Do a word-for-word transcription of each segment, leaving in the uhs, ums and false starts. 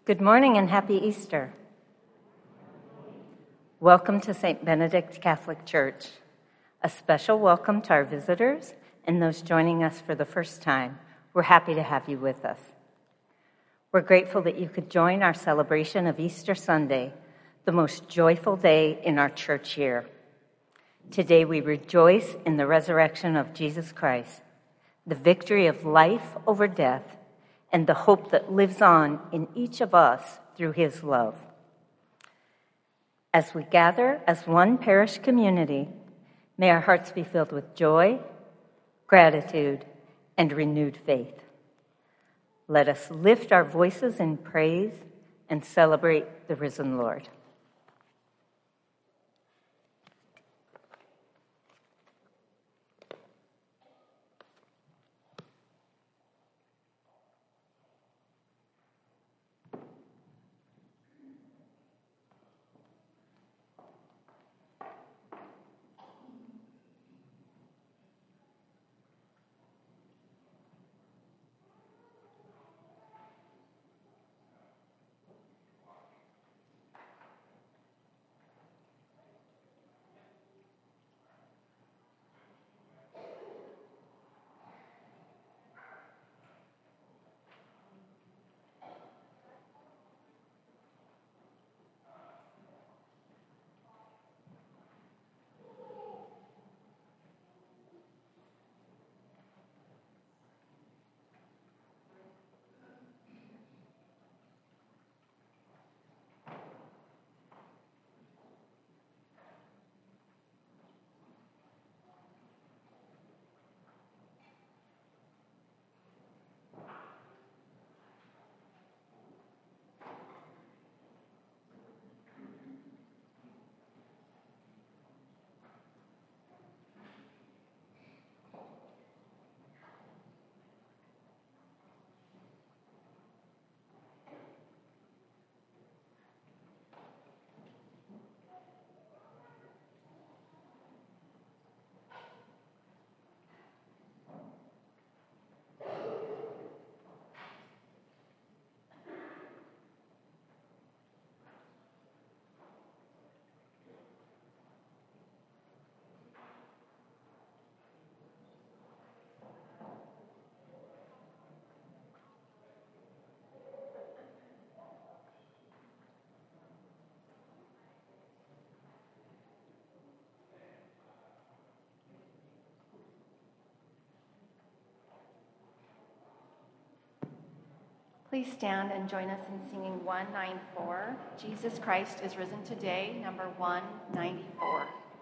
Good morning and happy Easter. Welcome to Saint Benedict Catholic Church. A special welcome to our visitors and those joining us for the first time. We're happy to have you with us. We're grateful that you could join our celebration of Easter Sunday, the most joyful day in our church year. Today we rejoice in the resurrection of Jesus Christ, the victory of life over death, and the hope that lives on in each of us through his love. As we gather as one parish community, may our hearts be filled with joy, gratitude, and renewed faith. Let us lift our voices in praise and celebrate the risen Lord. Please stand and join us in singing one ninety-four, Jesus Christ is Risen Today, number one ninety-four.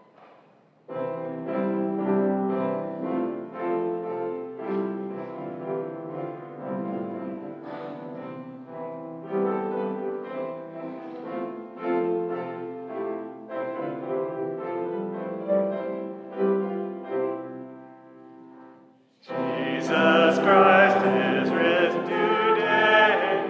Jesus Christ is risen today.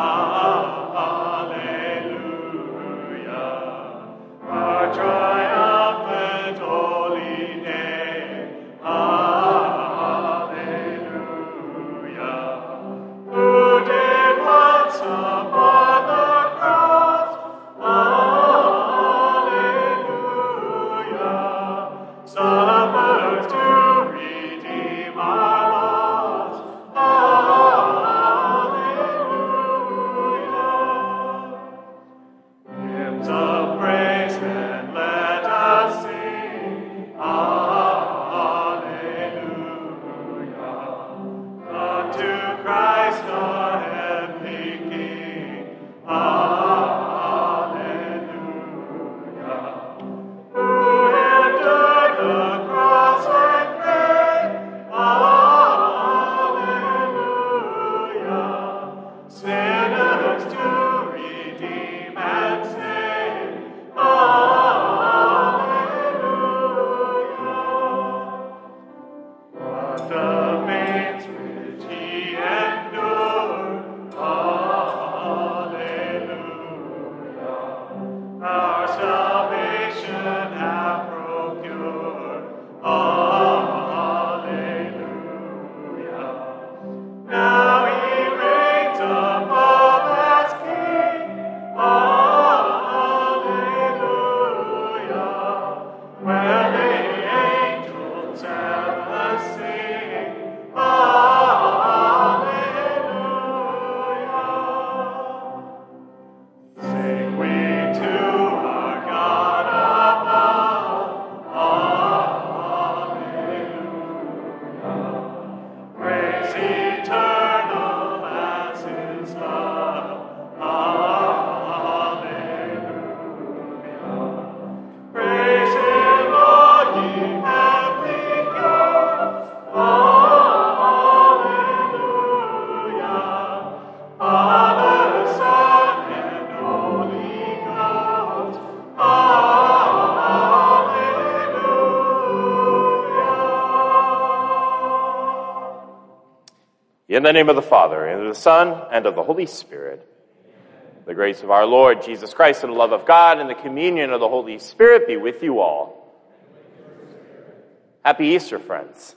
Hallelujah. Our triumphant holy name. Hallelujah. Who did once upon the cross. Hallelujah. Suffered to redeem our lost. Hallelujah. In the name of the Father, and of the Son, and of the Holy Spirit. Amen. The grace of our Lord Jesus Christ, and the love of God, and the communion of the Holy Spirit be with you all. Happy Easter, friends.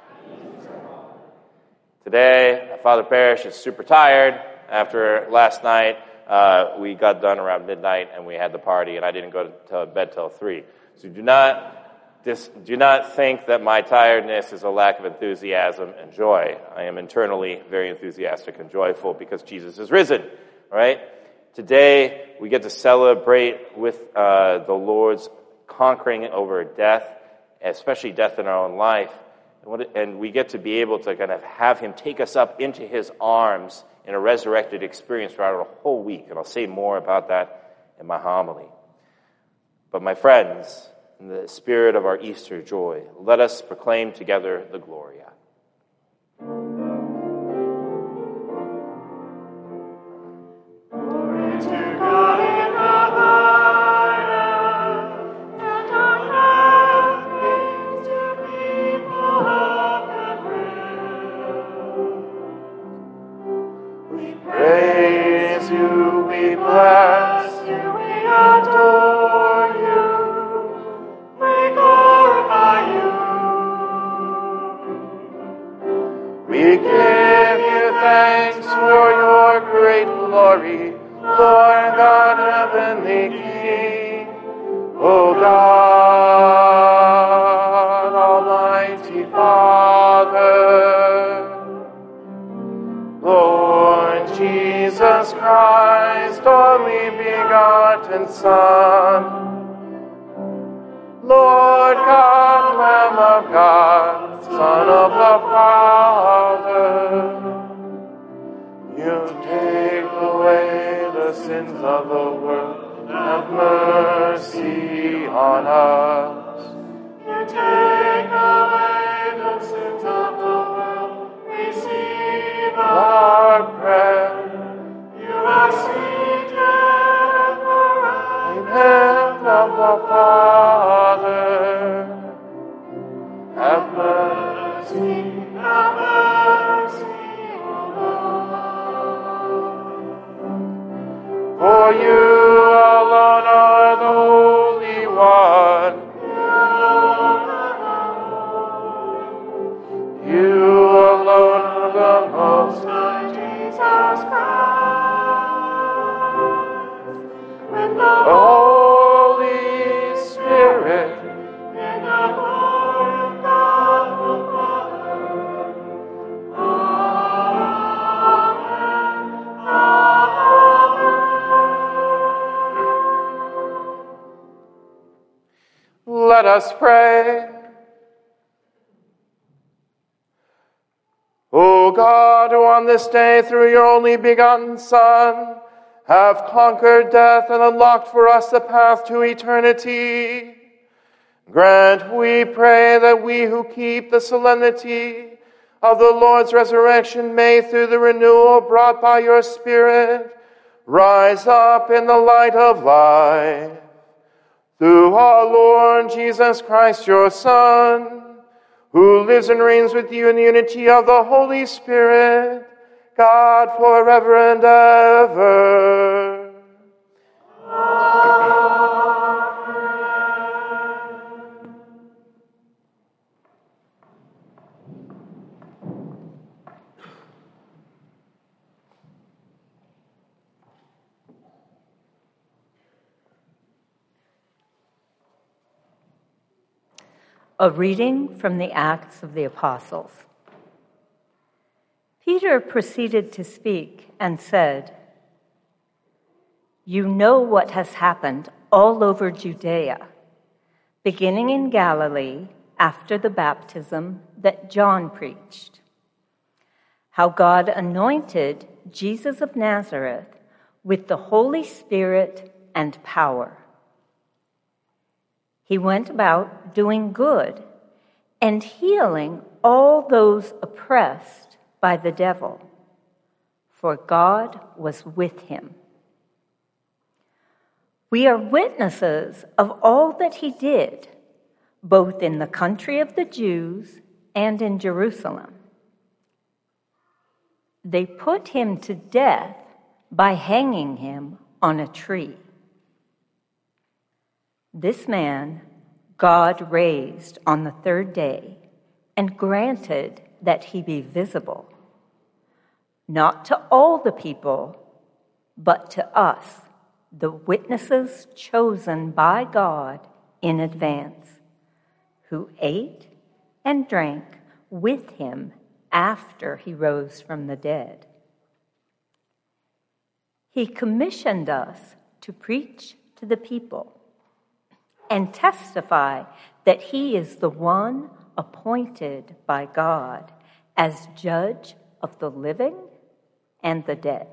Today, Father Parrish is super tired. After last night, uh, we got done around midnight, and we had the party, and I didn't go to bed till three. So do not... This, do not think that my tiredness is a lack of enthusiasm and joy. I am internally very enthusiastic and joyful because Jesus is risen, all right? Today, we get to celebrate with uh, the Lord's conquering over death, especially death in our own life. And, what, and we get to be able to kind of have him take us up into his arms in a resurrected experience throughout a whole week. And I'll say more about that in my homily. But my friends, in the spirit of our Easter joy, let us proclaim together the Gloria. Glory to God in the highest, and on earth peace to people of good will. We praise you, we bless you, we adore you. We glorify you. We give you thanks for your great glory, Lord God, heavenly King. O God, Almighty Father, Lord Jesus Christ, only begotten Son, Lord God, Lamb of God, Son of the Father, you take away the sins of the world, have mercy on us. You take away the sins of the world, receive our prayer. You are seated at the right hand of the Father. Have mercy, have mercy on us. For you alone are the Holy One. You alone are the Most High Jesus Christ. When the Holy Spirit in the glory of God the Father. Amen. Amen. Let us pray. O God, who on this day through your only begotten Son have conquered death and unlocked for us the path to eternity, grant, we pray, that we who keep the solemnity of the Lord's resurrection may, through the renewal brought by your Spirit, rise up in the light of life. Through our Lord Jesus Christ, your Son, who lives and reigns with you in the unity of the Holy Spirit, God, forever and ever. A reading from the Acts of the Apostles. Peter proceeded to speak and said, "You know what has happened all over Judea, beginning in Galilee after the baptism that John preached, how God anointed Jesus of Nazareth with the Holy Spirit and power. He went about doing good and healing all those oppressed by the devil, for God was with him. We are witnesses of all that he did, both in the country of the Jews and in Jerusalem. They put him to death by hanging him on a tree. This man God raised on the third day and granted that he be visible, not to all the people, but to us, the witnesses chosen by God in advance, who ate and drank with him after he rose from the dead. He commissioned us to preach to the people and testify that he is the one appointed by God as judge of the living and the dead.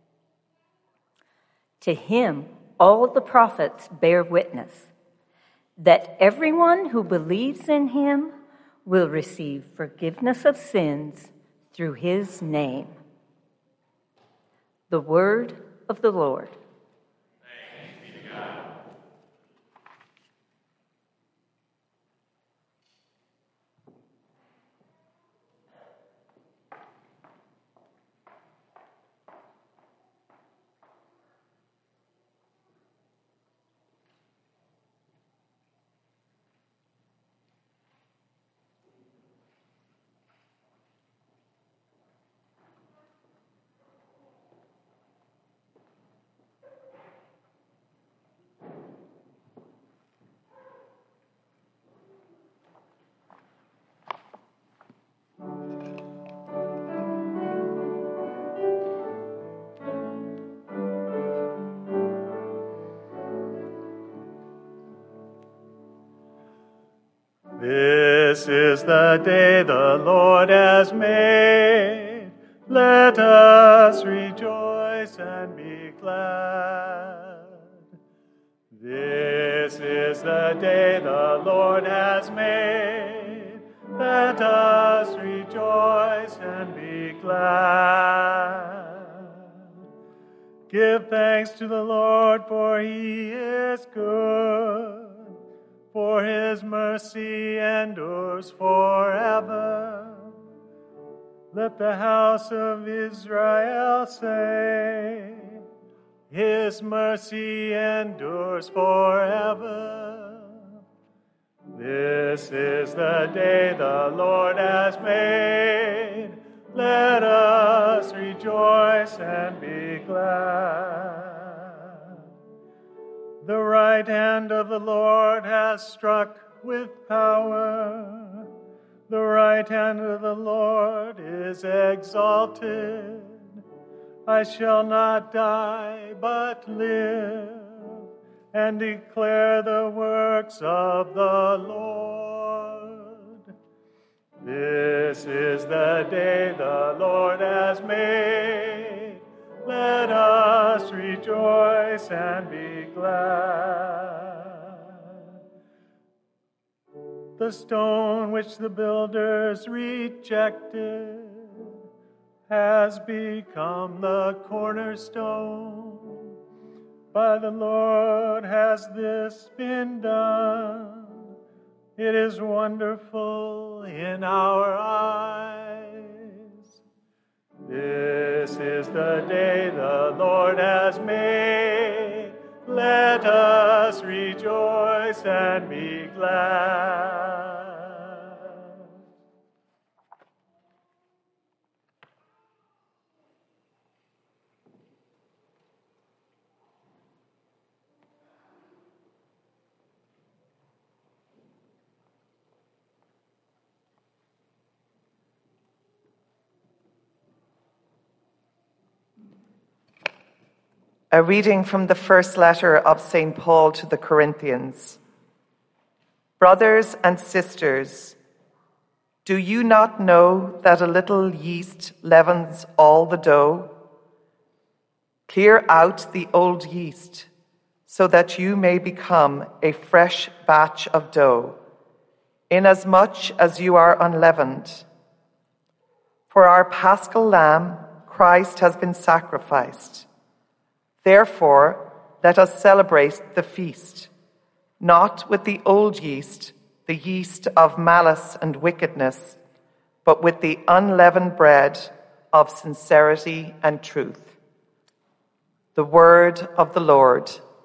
To him, all the prophets bear witness that everyone who believes in him will receive forgiveness of sins through his name. The word of the Lord. Thanks be to God. This is the day the Lord has made. Let us rejoice and be glad. This is the day the Lord has made. Let us rejoice and be glad. Give thanks to the Lord, for he is good. For his mercy endures forever. Let the house of Israel say, his mercy endures forever. This is the day the Lord has made. Let us rejoice and be glad. The right hand of the Lord has struck with power. The right hand of the Lord is exalted. I shall not die, but live, and declare the works of the Lord. This is the day the Lord has made. Let us rejoice and be glad. The stone which the builders rejected has become the cornerstone. By the Lord has this been done. It is wonderful in our eyes. This is the day the Lord has made. Let us rejoice and be glad. A reading from the first letter of Saint Paul to the Corinthians. Brothers and sisters, do you not know that a little yeast leavens all the dough? Clear out the old yeast, so that you may become a fresh batch of dough, inasmuch as you are unleavened. For our Paschal Lamb, Christ has been sacrificed. Therefore, let us celebrate the feast, not with the old yeast, the yeast of malice and wickedness, but with the unleavened bread of sincerity and truth. The word of the Lord.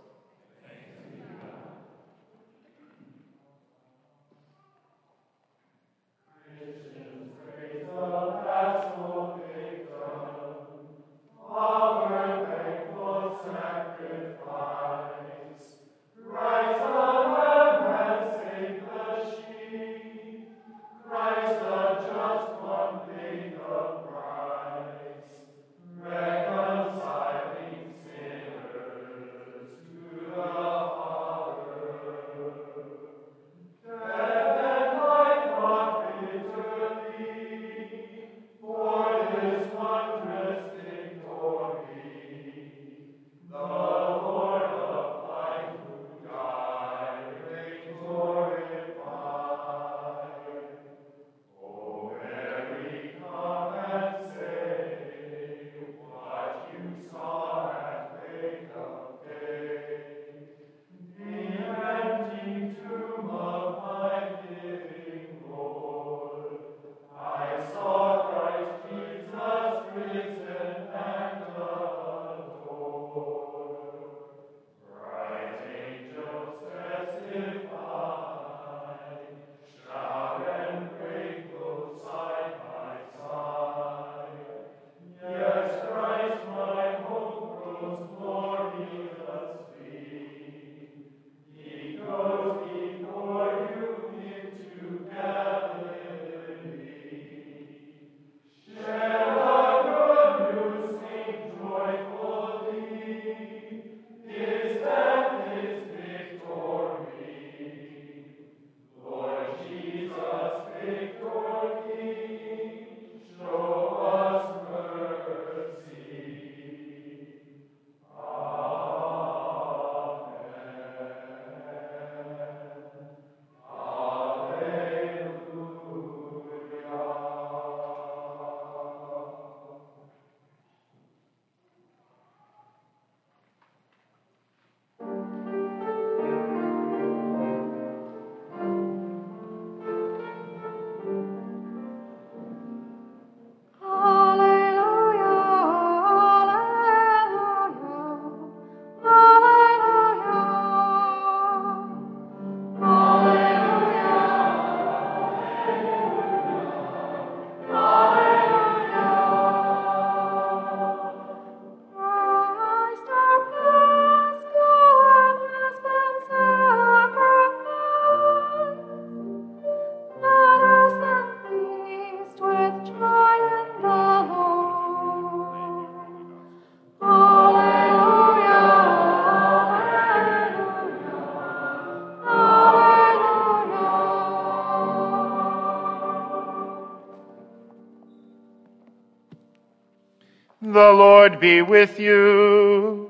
The Lord be with you.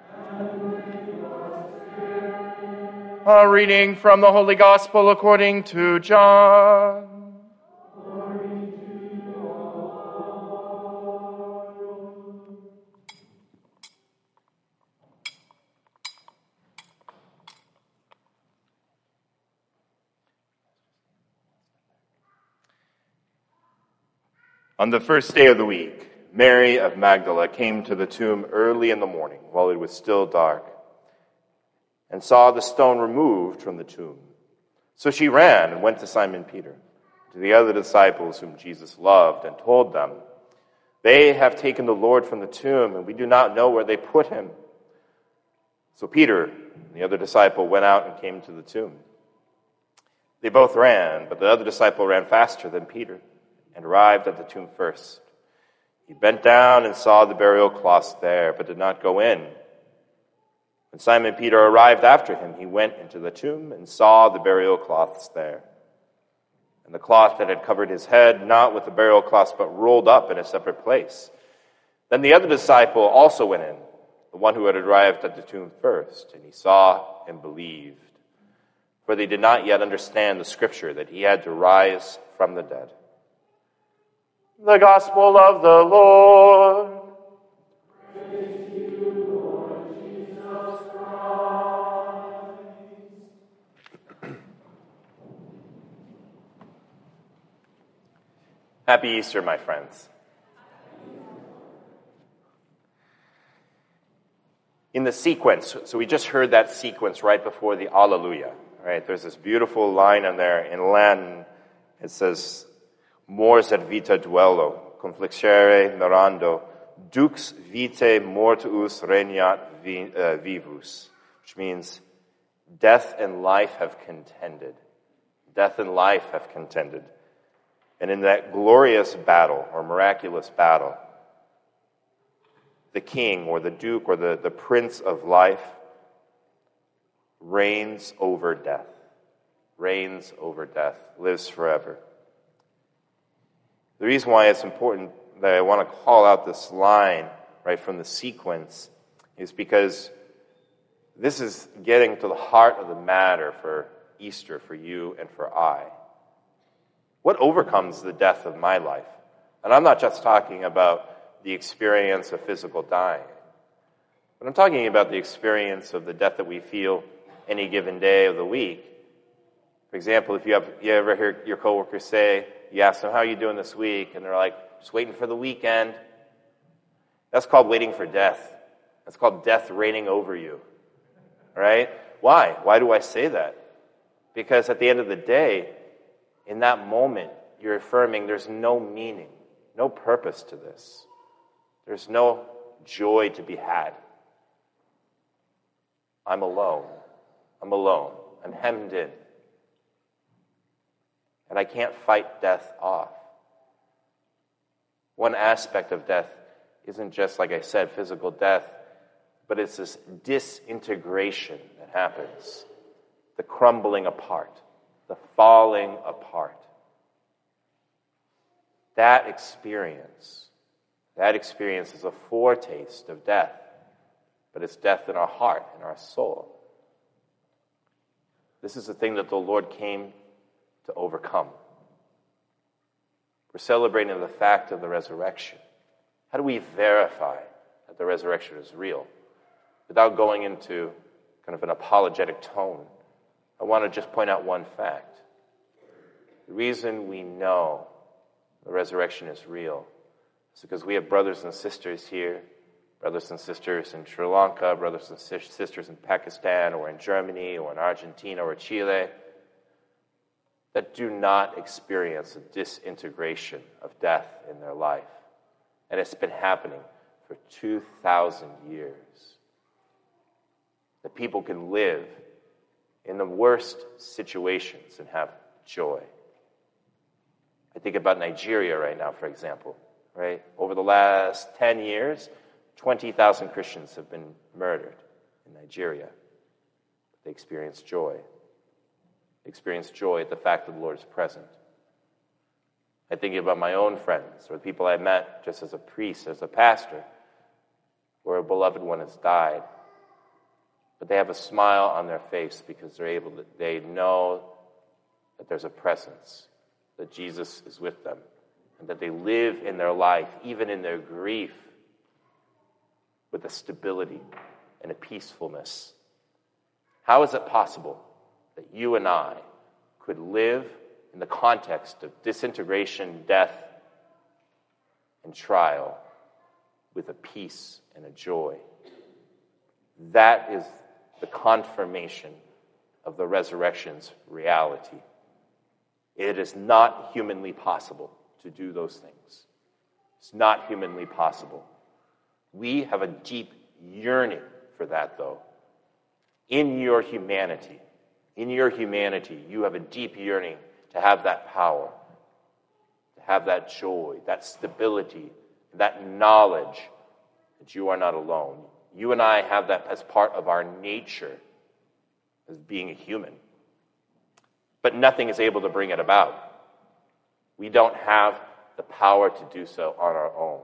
A reading from the Holy Gospel according to John. On the first day of the week, Mary of Magdala came to the tomb early in the morning while it was still dark and saw the stone removed from the tomb. So she ran and went to Simon Peter, to the other disciples whom Jesus loved, and told them, "They have taken the Lord from the tomb, and we do not know where they put him." So Peter and the other disciple went out and came to the tomb. They both ran, but the other disciple ran faster than Peter and arrived at the tomb first. He bent down and saw the burial cloths there, but did not go in. When Simon Peter arrived after him, he went into the tomb and saw the burial cloths there, and the cloth that had covered his head, not with the burial cloths, but rolled up in a separate place. Then the other disciple also went in, the one who had arrived at the tomb first, and he saw and believed, for they did not yet understand the scripture that he had to rise from the dead. The Gospel of the Lord. Praise to you, Lord Jesus Christ. Happy Easter, my friends. in the sequence. So we just heard that sequence right before the Alleluia. Right? There's this beautiful line in there in Latin. It says, "Mors et vita duello, conflicere mirando, dux vitae mortuus regnat vi, uh, vivus," which means death and life have contended. Death and life have contended. And in that glorious battle or miraculous battle, the king or the duke or the, the prince of life reigns over death, reigns over death, lives forever. The reason why it's important that I want to call out this line right from the sequence is because this is getting to the heart of the matter for Easter, for you and for I. What overcomes the death of my life? And I'm not just talking about the experience of physical dying, but I'm talking about the experience of the death that we feel any given day of the week. For example, if you have you ever hear your coworkers say, you ask them, "How are you doing this week?" And they're like, "Just waiting for the weekend." That's called waiting for death. That's called death reigning over you. Right? Why? Why do I say that? Because at the end of the day, in that moment, you're affirming there's no meaning, no purpose to this. There's no joy to be had. I'm alone. I'm alone. I'm hemmed in. And I can't fight death off. One aspect of death isn't just, like I said, physical death, but it's this disintegration that happens, the crumbling apart, the falling apart. That experience, that experience is a foretaste of death, but it's death in our heart, in our soul. This is the thing that the Lord came to overcome. We're celebrating the fact of the resurrection. How do we verify that the resurrection is real? Without going into kind of an apologetic tone, I want to just point out one fact. The reason we know the resurrection is real is because we have brothers and sisters here, brothers and sisters in Sri Lanka, brothers and sisters in Pakistan, or in Germany, or in Argentina, or Chile, that do not experience a disintegration of death in their life. And it's been happening for two thousand years. That people can live in the worst situations and have joy. I think about Nigeria right now, for example, right? Over the last ten years, twenty thousand Christians have been murdered in Nigeria. They experience joy. They experience joy at the fact that the Lord is present. I think about my own friends or the people I met just as a priest, as a pastor, where a beloved one has died. But they have a smile on their face because they're able to, they know that there's a presence, that Jesus is with them, and that they live in their life, even in their grief, with a stability and a peacefulness. How is it possible that you and I could live in the context of disintegration, death, and trial with a peace and a joy? That is the confirmation of the resurrection's reality. It is not humanly possible to do those things. It's not humanly possible. We have a deep yearning for that, though. In your humanity, in your humanity, you have a deep yearning to have that power, to have that joy, that stability, that knowledge that you are not alone. You and I have that as part of our nature as being a human. But nothing is able to bring it about. We don't have the power to do so on our own.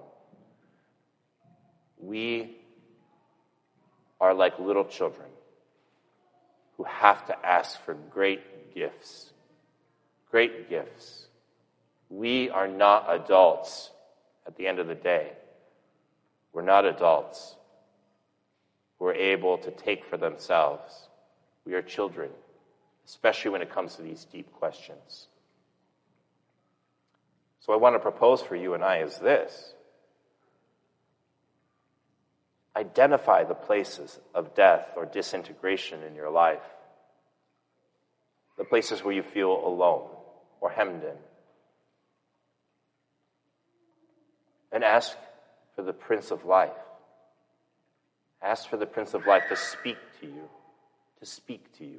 We are like little children who have to ask for great gifts. Great gifts. We are not adults at the end of the day. We're not adults who are able to take for themselves. We are children, especially when it comes to these deep questions. So I want to propose for you and I is this. Identify the places of death or disintegration in your life, the places where you feel alone or hemmed in, and ask for the Prince of Life. Ask for the Prince of Life to speak to you, to speak to you.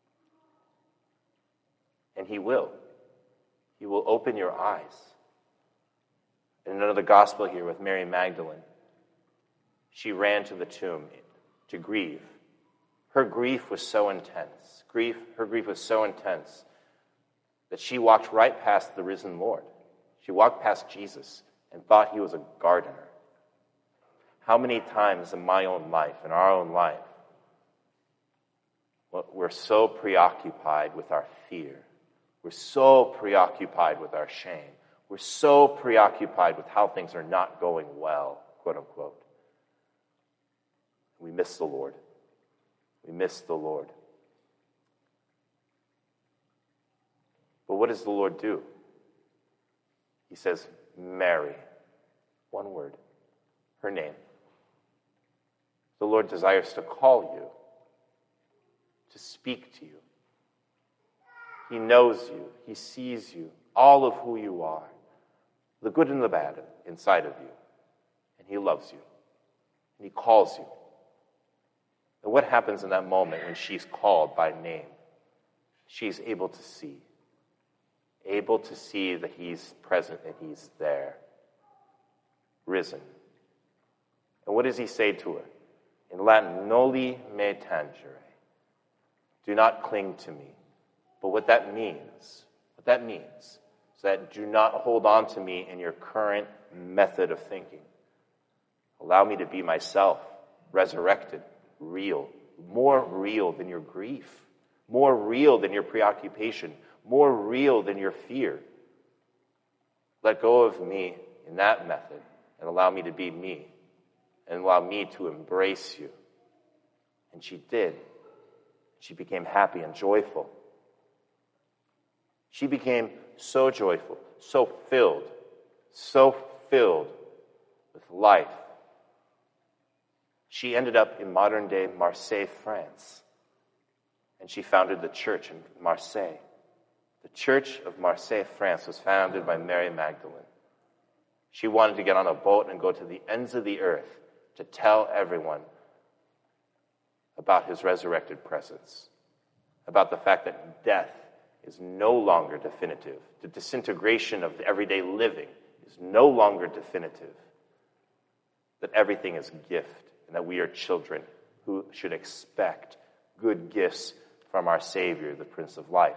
And he will. He will open your eyes. In another gospel here with Mary Magdalene, she ran to the tomb to grieve. Her grief was so intense. Grief, her grief was so intense that she walked right past the risen Lord. She walked past Jesus and thought he was a gardener. How many times in my own life, in our own life, we're so preoccupied with our fear. We're so preoccupied with our shame. We're so preoccupied with how things are not going well, quote unquote. We miss the Lord. We miss the Lord. But what does the Lord do? He says, Mary. One word. Her name. The Lord desires to call you, to speak to you. He knows you. He sees you, all of who you are, the good and the bad inside of you. And he loves you. And he calls you. And what happens in that moment when she's called by name? She's able to see. Able to see that he's present and he's there. Risen. And what does he say to her? In Latin, noli me tangere. Do not cling to me. But what that means, what that means is that do not hold on to me in your current method of thinking. Allow me to be myself, resurrected, real, more real than your grief, more real than your preoccupation, more real than your fear. Let go of me in that method and allow me to be me and allow me to embrace you. And she did. She became happy and joyful. She became so joyful, so filled, so filled with life. She ended up in modern-day Marseille, France, and she founded the church in Marseille. The Church of Marseille, France was founded by Mary Magdalene. She wanted to get on a boat and go to the ends of the earth to tell everyone about his resurrected presence, about the fact that death is no longer definitive. The disintegration of the everyday living is no longer definitive. That everything is a gift, and that we are children who should expect good gifts from our Savior, the Prince of Life.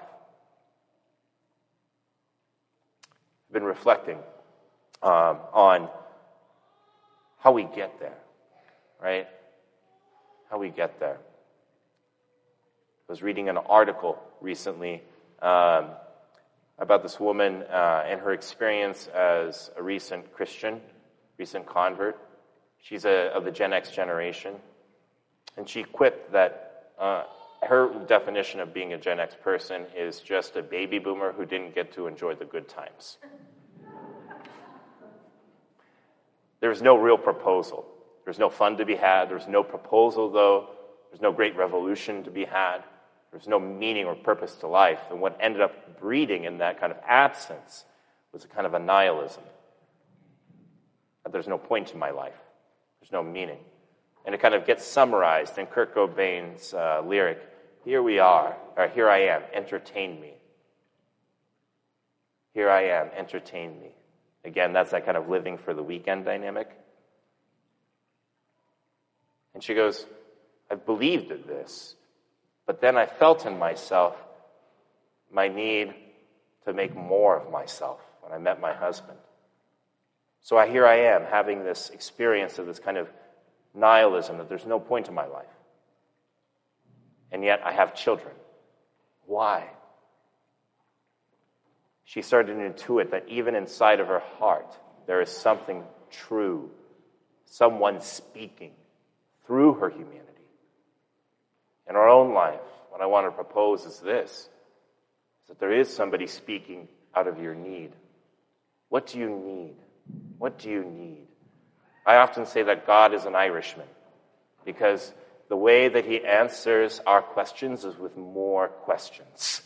I've been reflecting um, on how we get there, right? How we get there. I was reading an article recently um, about this woman uh, and her experience as a recent Christian, recent convert. She's a, of the Gen X generation. And she quipped that uh, her definition of being a Gen X person is just a baby boomer who didn't get to enjoy the good times. There's no real proposal. There's no fun to be had. There's no proposal, though. There's no great revolution to be had. There's no meaning or purpose to life. And what ended up breeding in that kind of absence was a kind of a nihilism. That there's no point to my life. There's no meaning. And it kind of gets summarized in Kurt Cobain's uh, lyric, here we are, or here I am, entertain me. Here I am, entertain me. Again, that's that kind of living for the weekend dynamic. And she goes, I've believed in this, but then I felt in myself my need to make more of myself when I met my husband. So I, here I am having this experience of this kind of nihilism that there's no point to my life. And yet I have children. Why? She started to intuit that even inside of her heart, there is something true, someone speaking through her humanity. In our own life, what I want to propose is this, is that there is somebody speaking out of your need. What do you need? What do you need? I often say that God is an Irishman. because the way that he answers our questions is with more questions.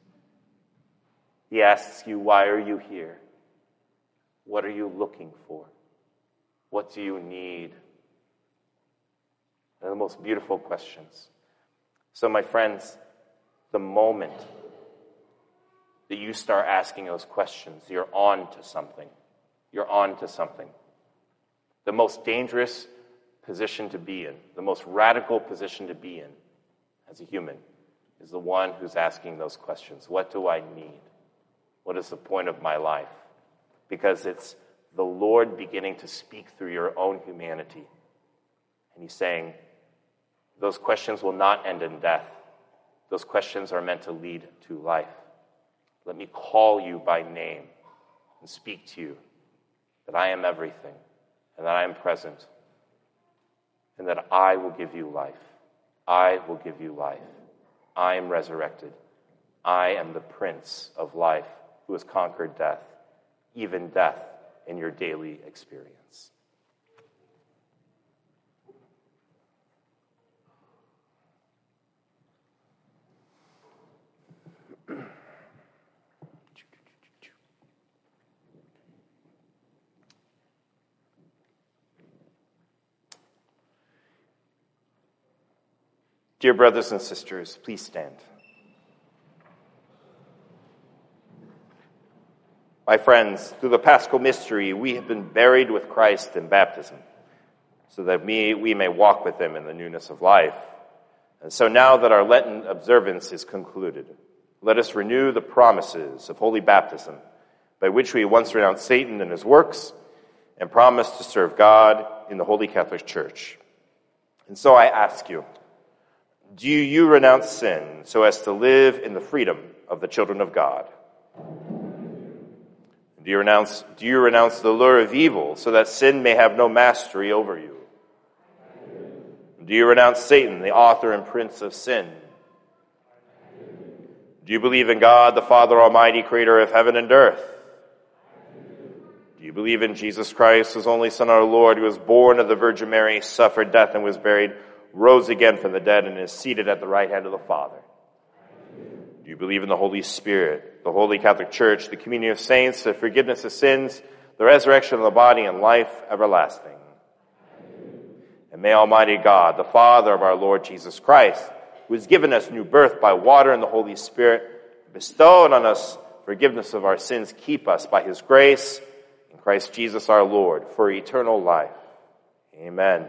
He asks you, why are you here? What are you looking for? What do you need? They're the most beautiful questions. So, my friends, the moment that you start asking those questions, you're on to something. You're on to something. The most dangerous position to be in, the most radical position to be in as a human, is the one who's asking those questions. What do I need? What is the point of my life? Because it's the Lord beginning to speak through your own humanity. And he's saying, those questions will not end in death. Those questions are meant to lead to life. Let me call you by name and speak to you that I am everything and that I am present and that I will give you life. I will give you life. I am resurrected. I am the Prince of life who has conquered death, even death in your daily experience. Dear brothers and sisters, please stand. My friends, through the Paschal mystery, we have been buried with Christ in baptism, so that we, we may walk with him in the newness of life. And so now that our Lenten observance is concluded, let us renew the promises of holy baptism, by which we once renounced Satan and his works, and promised to serve God in the Holy Catholic Church. And so I ask you, do you renounce sin so as to live in the freedom of the children of God? Do you renounce, do you renounce the lure of evil so that sin may have no mastery over you? Do you renounce Satan, the author and prince of sin? Do you believe in God, the Father Almighty, creator of heaven and earth? Do you believe in Jesus Christ, his only Son, our Lord, who was born of the Virgin Mary, suffered death and was buried, rose again from the dead, and is seated at the right hand of the Father? Do you believe in the Holy Spirit, the Holy Catholic Church, the communion of saints, the forgiveness of sins, the resurrection of the body, and life everlasting? And may Almighty God, the Father of our Lord Jesus Christ, who has given us new birth by water and the Holy Spirit, bestowed on us forgiveness of our sins, keep us by his grace in Christ Jesus our Lord for eternal life. Amen.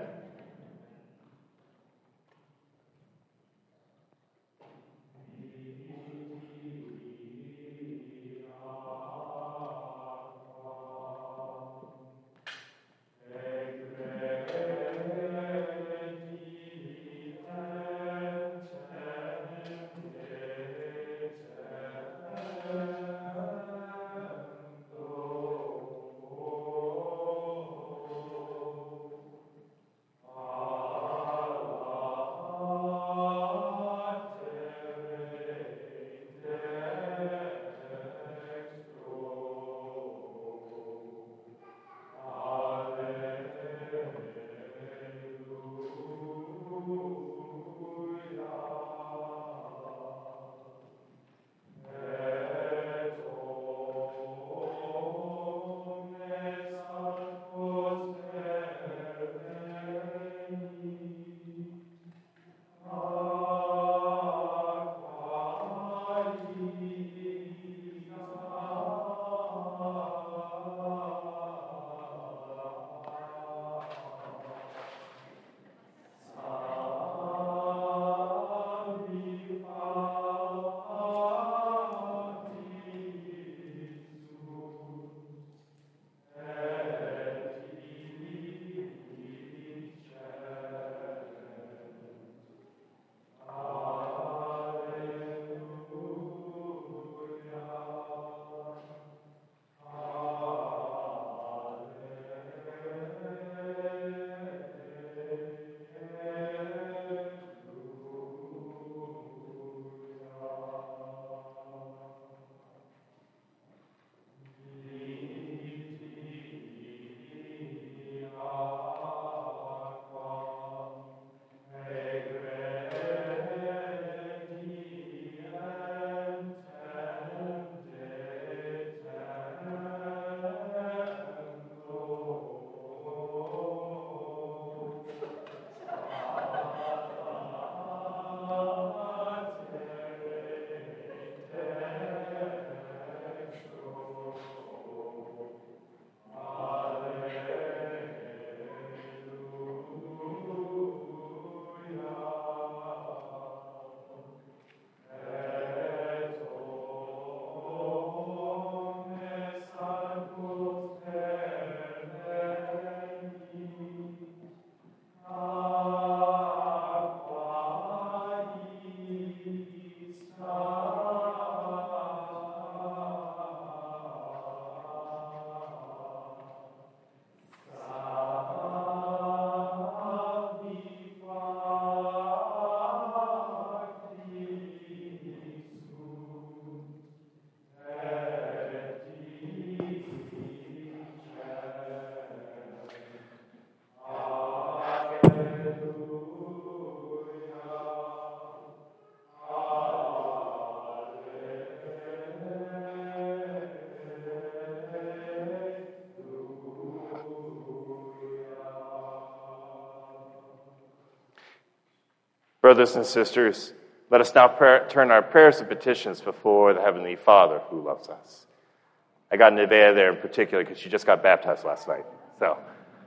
Brothers and sisters, let us now pray, turn our prayers and petitions before the Heavenly Father who loves us. I got Nevaeh there in particular because she just got baptized last night. So,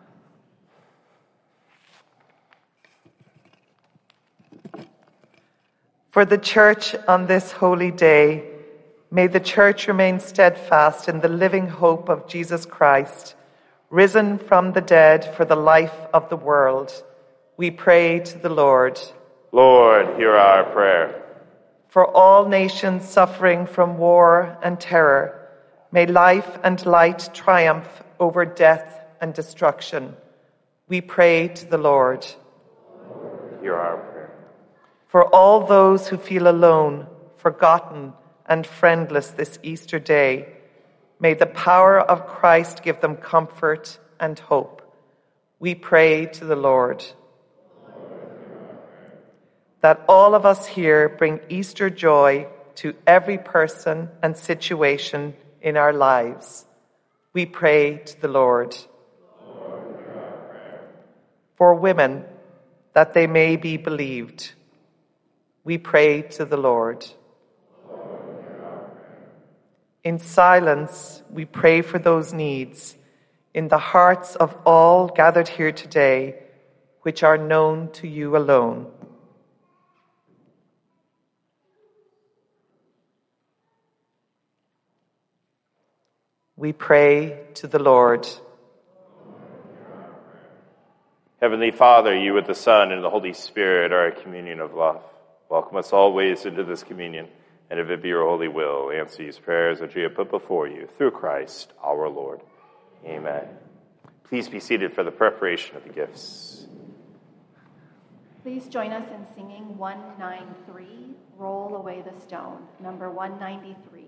for the Church on this holy day, may the Church remain steadfast in the living hope of Jesus Christ, risen from the dead for the life of the world. We pray to the Lord. Lord, hear our prayer. For all nations suffering from war and terror, may life and light triumph over death and destruction. We pray to the Lord. Lord, hear our prayer. For all those who feel alone, forgotten, and friendless this Easter day, may the power of Christ give them comfort and hope. We pray to the Lord. That all of us here bring Easter joy to every person and situation in our lives. We pray to the Lord. Lord, for women, that they may be believed. We pray to the Lord. Lord, in silence, we pray for those needs in the hearts of all gathered here today, which are known to you alone. We pray to the Lord. Heavenly Father, you with the Son and the Holy Spirit are a communion of love. Welcome us always into this communion, and if it be your holy will, answer these prayers which we have put before you through Christ our Lord. Amen. Please be seated for the preparation of the gifts. Please join us in singing one ninety-three, Roll Away the Stone, number one ninety-three.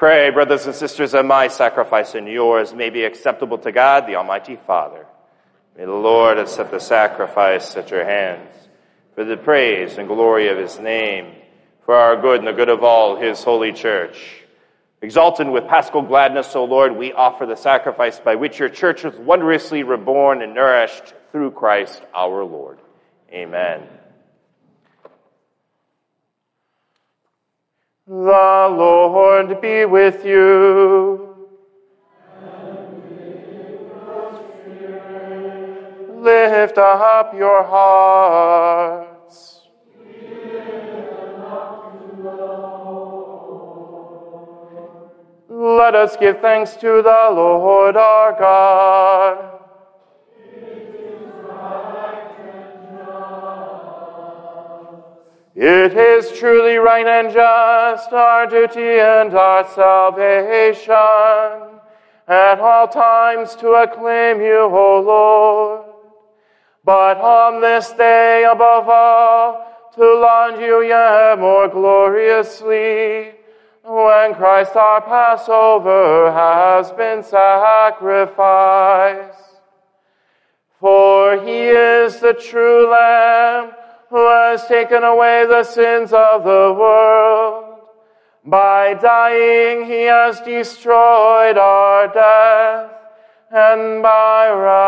Pray, brothers and sisters, that my sacrifice and yours may be acceptable to God, the Almighty Father. May the Lord accept the sacrifice at your hands for the praise and glory of his name, for our good and the good of all his holy church. Exalted with paschal gladness, O Lord, we offer the sacrifice by which your church was wondrously reborn and nourished through Christ our Lord. Amen. The Lord be with you. And with your spirit. Lift up your hearts. We lift them up to the Lord. Let us give thanks to the Lord our God. It is truly right and just, our duty and our salvation, at all times to acclaim you, O Lord. But on this day, above all, to laud you yet more gloriously, when Christ our Passover has been sacrificed. For he is the true Lamb, who has taken away the sins of the world. By dying, he has destroyed our death, and by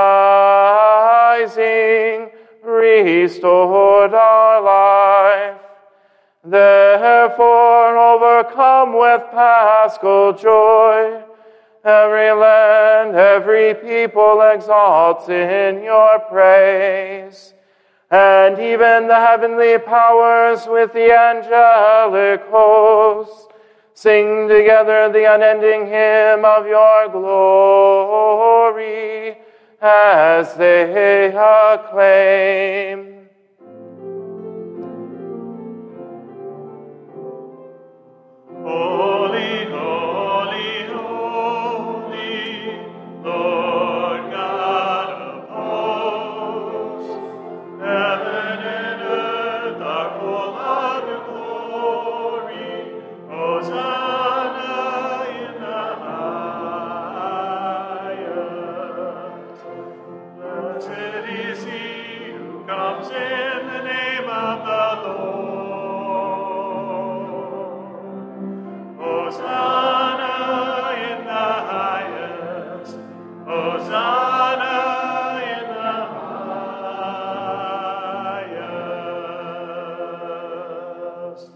rising, restored our life. Therefore, overcome with paschal joy, every land, every people exalts in your praise. And even the heavenly powers with the angelic hosts sing together the unending hymn of your glory as they acclaim. Holy, holy, holy, Lord God of hosts, heaven and earth are full of your glory. Hosanna in the highest. Blessed is he who comes in the name of the Lord. Hosanna in the highest. Hosanna in the highest.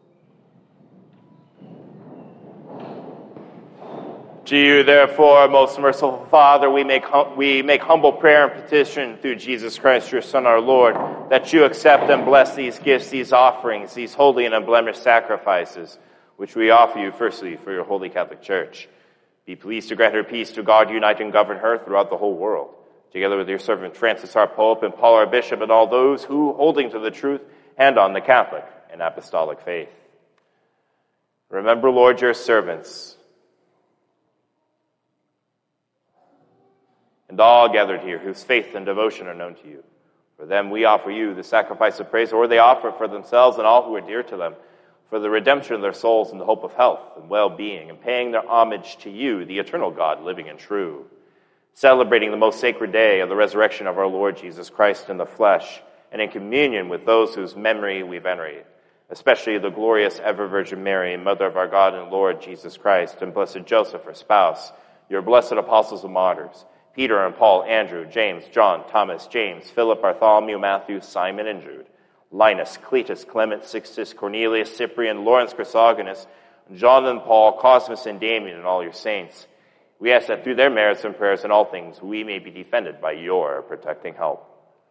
To you, therefore, most merciful Father, we make, hum- we make humble prayer and petition through Jesus Christ, your Son, our Lord, that you accept and bless these gifts, these offerings, these holy and unblemished sacrifices, which we offer you firstly for your holy Catholic Church. Be pleased to grant her peace, to guard, unite, and govern her throughout the whole world, together with your servant Francis, our Pope, and Paul, our Bishop, and all those who, holding to the truth, hand on the Catholic and Apostolic faith. Remember, Lord, your servants, and all gathered here whose faith and devotion are known to you. For them we offer you the sacrifice of praise, or they offer for themselves and all who are dear to them, for the redemption of their souls and the hope of health and well-being, and paying their homage to you, the eternal God, living and true, celebrating the most sacred day of the resurrection of our Lord Jesus Christ in the flesh, and in communion with those whose memory we venerate, especially the glorious ever-Virgin Mary, Mother of our God and Lord Jesus Christ, and blessed Joseph, her spouse, your blessed apostles and martyrs, Peter and Paul, Andrew, James, John, Thomas, James, Philip, Bartholomew, Matthew, Simon, and Jude, Linus, Cletus, Clement, Sixtus, Cornelius, Cyprian, Lawrence, Chrysogonus, John and Paul, Cosmas, and Damian, and all your saints. We ask that through their merits and prayers in all things, we may be defended by your protecting help.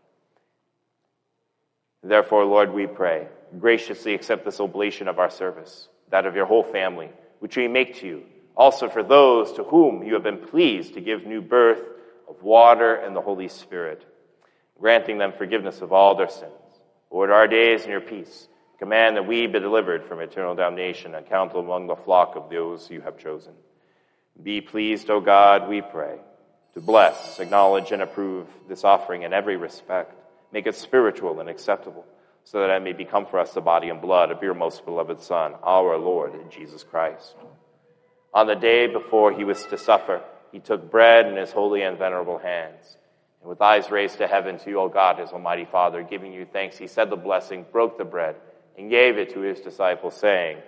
Therefore, Lord, we pray, graciously accept this oblation of our service, that of your whole family, which we make to you, also for those to whom you have been pleased to give new birth of water and the Holy Spirit, granting them forgiveness of all their sins. Lord, our days in your peace, command that we be delivered from eternal damnation and counted among the flock of those you have chosen. Be pleased, O God, we pray, to bless, acknowledge, and approve this offering in every respect. Make it spiritual and acceptable, so that it may become for us the body and blood of your most beloved Son, our Lord Jesus Christ. On the day before he was to suffer, he took bread in his holy and venerable hands. And with eyes raised to heaven to you, O God, his almighty Father, giving you thanks, he said the blessing, broke the bread, and gave it to his disciples, saying,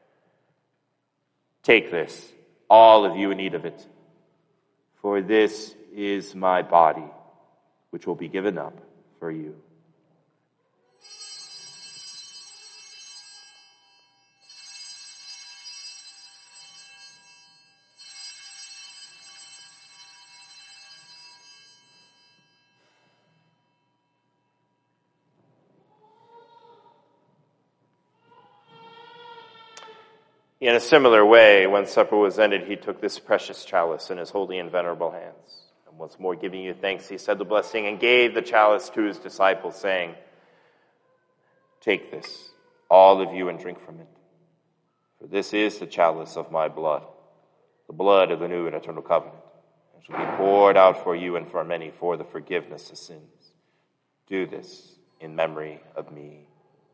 "Take this, all of you in need of it, for this is my body, which will be given up for you." In a similar way, when supper was ended, he took this precious chalice in his holy and venerable hands. And once more giving you thanks, he said the blessing and gave the chalice to his disciples, saying, "Take this, all of you, and drink from it. For this is the chalice of my blood, the blood of the new and eternal covenant, and shall be poured out for you and for many for the forgiveness of sins. Do this in memory of me."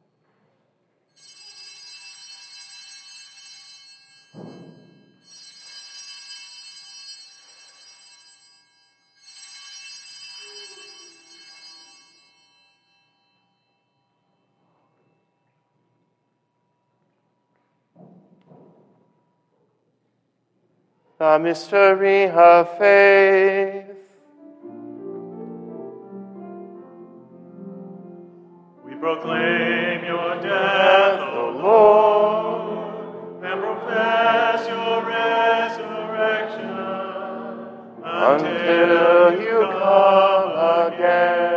The mystery of faith. We proclaim your death, O Lord, and profess your resurrection until you come again.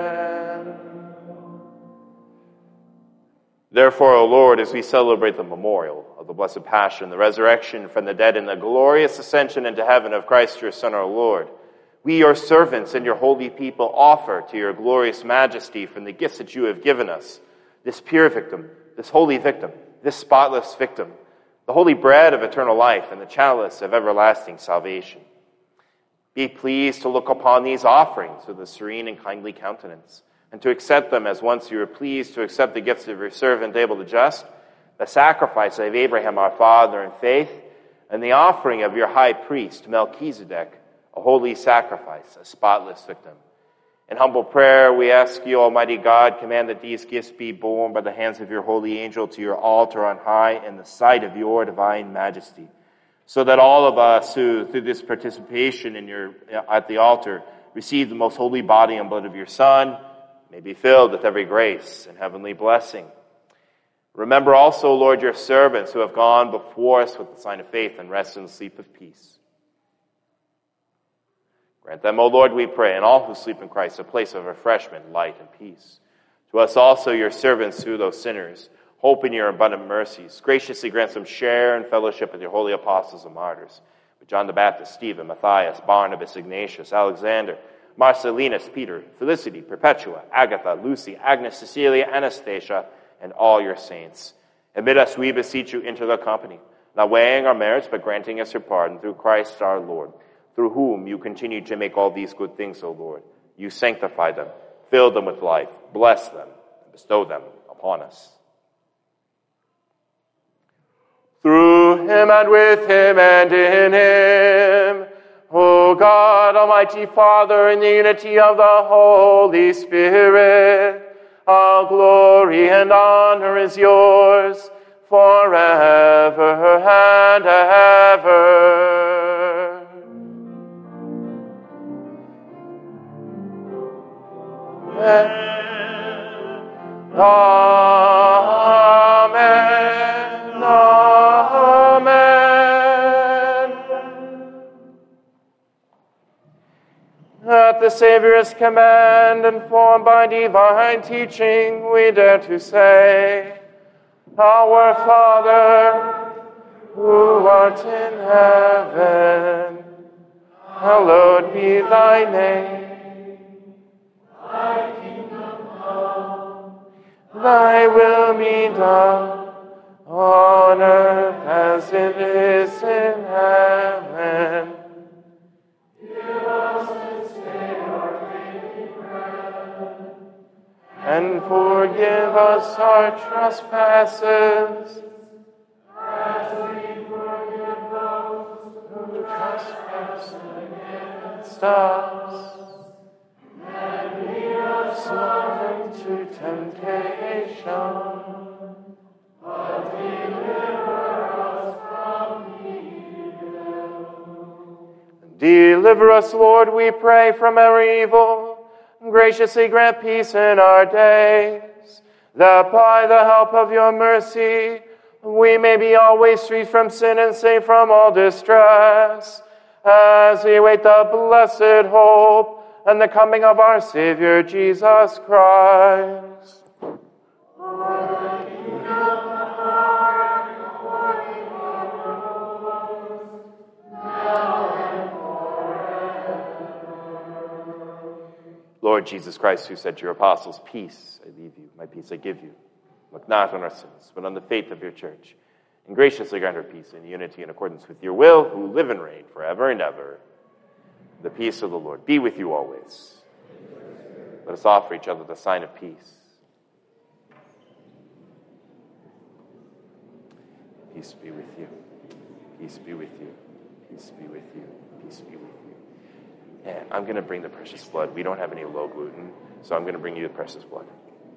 Therefore, O Lord, as we celebrate the memorial of the blessed passion, the resurrection from the dead, and the glorious ascension into heaven of Christ your Son, our Lord, we, your servants and your holy people, offer to your glorious majesty from the gifts that you have given us, this pure victim, this holy victim, this spotless victim, the holy bread of eternal life and the chalice of everlasting salvation. Be pleased to look upon these offerings with a serene and kindly countenance, and to accept them as once you were pleased to accept the gifts of your servant Abel the just, the sacrifice of Abraham our father in faith, and the offering of your high priest Melchizedek, a holy sacrifice, a spotless victim. In humble prayer, we ask you, Almighty God, command that these gifts be borne by the hands of your holy angel to your altar on high in the sight of your divine majesty, so that all of us who, through this participation in your at the altar, receive the most holy body and blood of your Son, may be filled with every grace and heavenly blessing. Remember also, Lord, your servants who have gone before us with the sign of faith and rest in the sleep of peace. Grant them, O Lord, we pray, and all who sleep in Christ, a place of refreshment, light, and peace. To us also, your servants, who, though sinners, hope in your abundant mercies, graciously grant them share and fellowship with your holy apostles and martyrs, with John the Baptist, Stephen, Matthias, Barnabas, Ignatius, Alexander, Marcellinus, Peter, Felicity, Perpetua, Agatha, Lucy, Agnes, Cecilia, Anastasia, and all your saints. Admit us, we beseech you, into the company, not weighing our merits, but granting us your pardon through Christ our Lord, through whom you continue to make all these good things, O Lord. You sanctify them, fill them with life, bless them, and bestow them upon us. Through him and with him and in him, O God, Almighty Father, in the unity of the Holy Spirit, all glory and honor is yours forever and ever. Amen. Amen. Amen. At the Savior's command, informed by divine teaching, we dare to say, Our Father, who art in heaven, hallowed be thy name. Thy kingdom come, thy will be done, on earth as it is in heaven. Give us this day our daily bread, and forgive us our trespasses, as we forgive those steps. And lead us not into temptation, but deliver us from evil. Deliver us, Lord, we pray, from every evil. Graciously grant peace in our days, that by the help of your mercy we may be always free from sin and safe from all distress, as we await the blessed hope and the coming of our Savior, Jesus Christ. Lord Jesus Christ, who said to your apostles, "Peace I leave you, my peace I give you. Look not on our sins, but on the faith of your church, and graciously grant her peace and unity in accordance with your will, who live and reign forever and ever. The peace of the Lord be with you always. Let us offer each other the sign of peace. Peace be with you. Peace be with you. Peace be with you. Peace be with you. And I'm going to bring the precious blood. We don't have any low gluten, so I'm going to bring you the precious blood.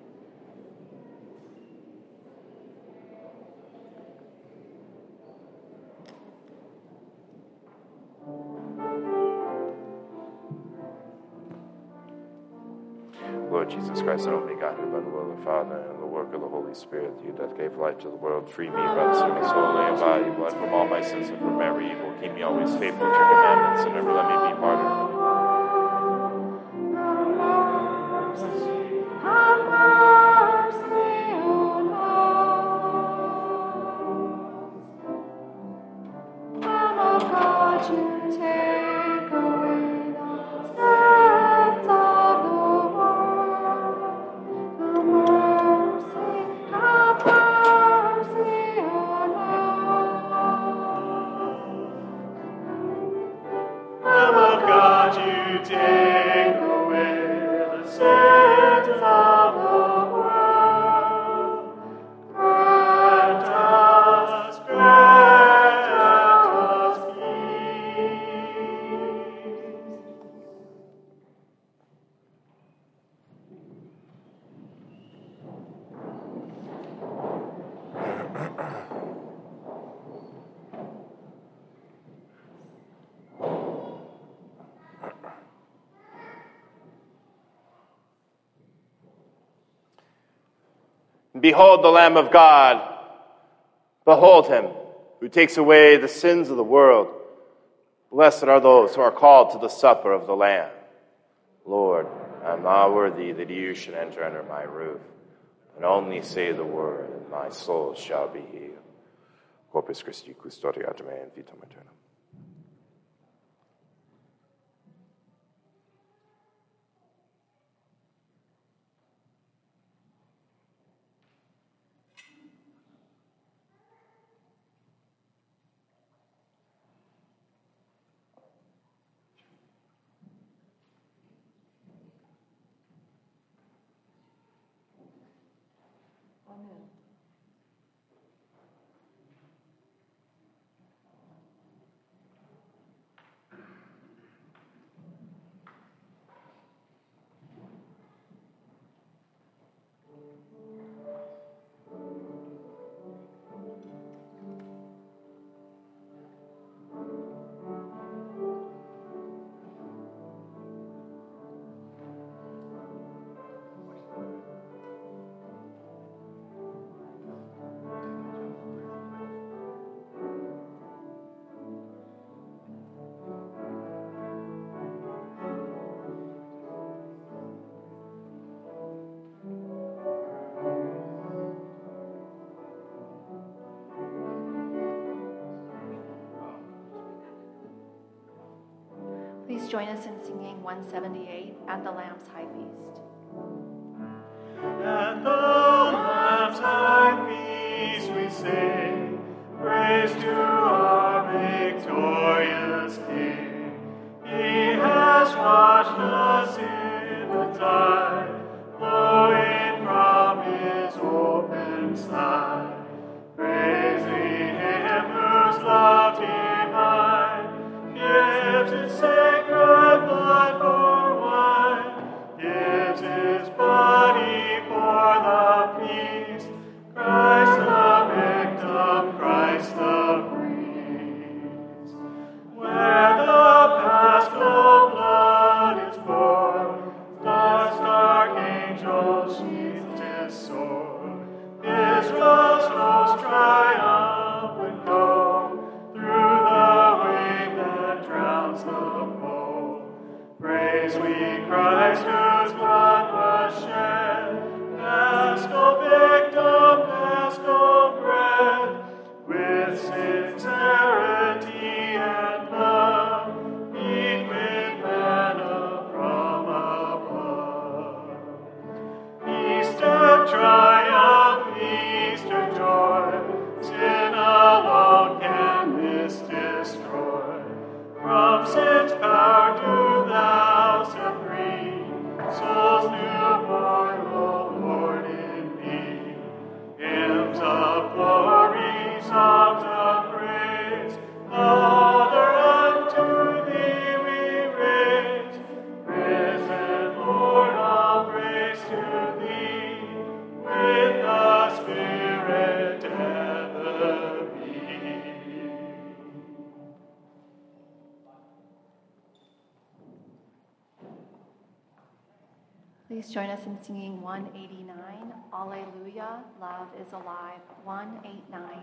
Lord Jesus Christ, only begotten by the will of the Father and the work of the Holy Spirit, you that gave life to the world, free me from sin, soul, and body, blood, from all my sins and from every evil. Keep me always faithful to your commandments, and never let me be parted from you. Behold the Lamb of God. Behold him who takes away the sins of the world. Blessed are those who are called to the supper of the Lamb. Lord, I am not worthy that you should enter under my roof, but only say the word, and my soul shall be healed. Corpus Christi, custodiat me in vitam aeternam. Please join us in singing one seventy-eight, At the Lamb's High Feast. At the Lamb's high feast we sing, praise to our victorious King. He has washed us in the tide, flowing from his open side. Praising him whose love divine gives his sacred blood. Christ whose blood was shed, Paschal victim, Paschal bread, with sincerity and love, eat with manna from above. Easter triumph, Easter joy, sin alone can this destroy. From sin's power do thou set free, souls newborn, O Lord, in thee. Hymns of glory, songs of praise, Father, unto thee we raise. Risen Lord, all praise to thee, with the Spirit ever be. Please join us in singing one eighty-nine, Alleluia, Love is Alive, one eighty-nine.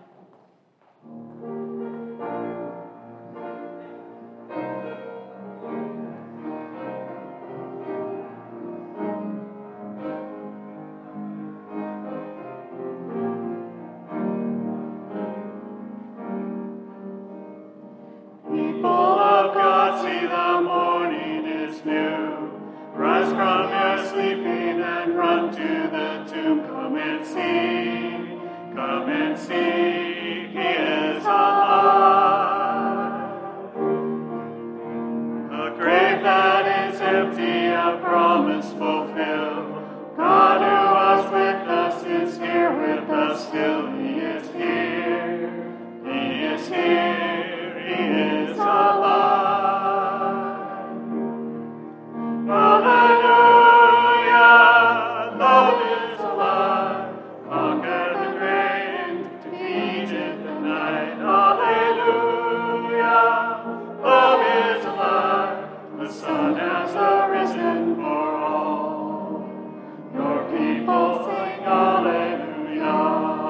People of God, see the morning is new. Rise from your sleeping and run to the tomb. Come and see, come and see, he is alive. A grave that is empty, a promise fulfilled. God who was with us is here with us still. He is here, he is here, he is alive. Hallelujah, love is alive. Conquered the grave, defeated the night. Hallelujah, love is alive. The sun has arisen for all. Your people sing hallelujah.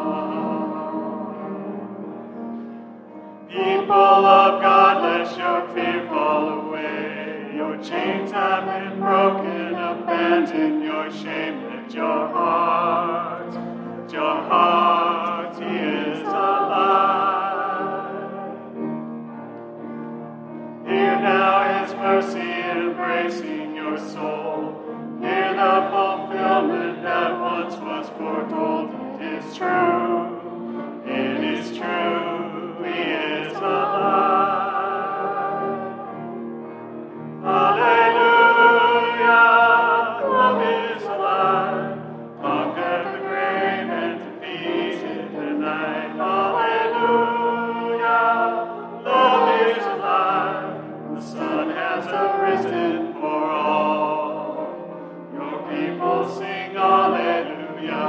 People of God, let your fear fall away. Your chains have been broken, abandon your shame. Let your heart, let your heart, he is alive. Hear now his mercy embracing your soul. Hear the fulfillment that once was foretold. It is true, it is true, he is alive. Hallelujah, love is alive. Conquered the grave and defeated the night. Hallelujah, love is alive. The sun has arisen for all. Your people sing hallelujah.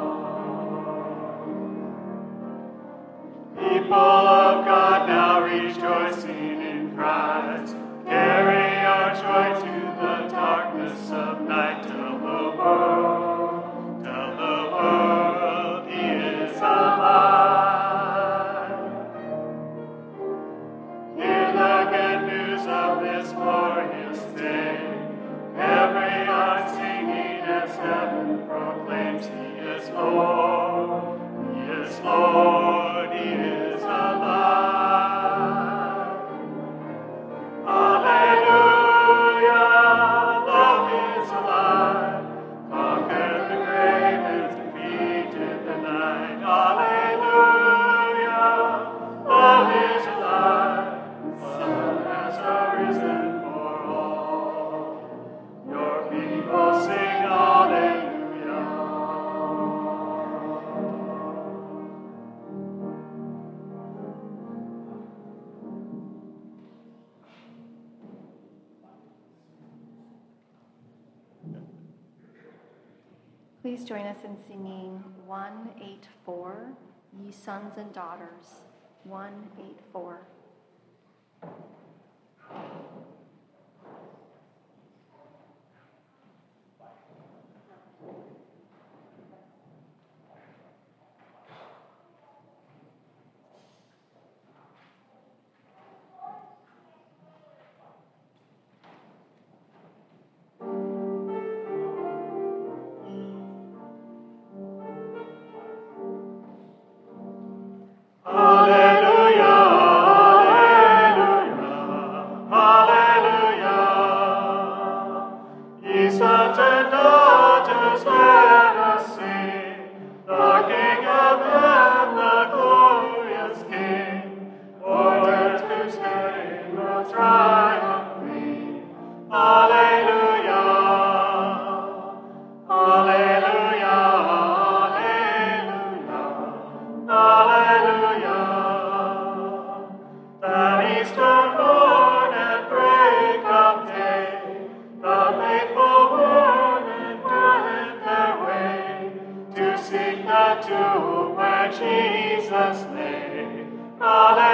People of God, now rejoicing in Christ, carry our joy to the darkness of night. Tell the world, tell the world, he is alive. Hear the good news of this glorious day. Every heart singing as heaven proclaims, he is Lord, he is Lord, he is alive. Hallelujah, love is alive. Conquered the grave and defeated the night. Hallelujah, love is alive. The sun has arisen for all. Your people sing hallelujah. Please join us in singing one eighty-four, Ye Sons and Daughters, one eighty-four. Thank Ye sons and daughters, let us sing. The King of heaven, the glorious King, born to stay will triumph be. Alleluia. Alleluia. Alleluia. Alleluia. That Easter morn and break of day, the faithful born and went their way to seek the tomb where Jesus lay. Alleluia.